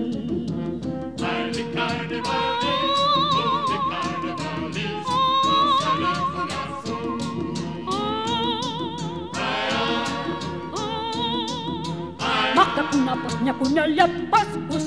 Alle carnevalis, alle carnevalis, sale corazzo. Maka kuna pas nya punya lepas